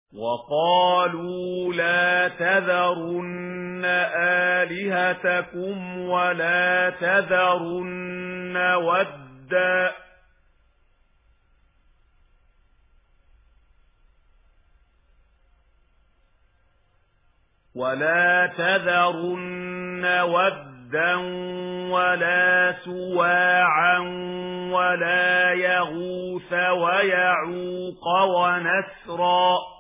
وقالوا لا تذرن آلهتكم ولا تذرن ودا ولا سواعا ولا يغوث ويعوق ونسرا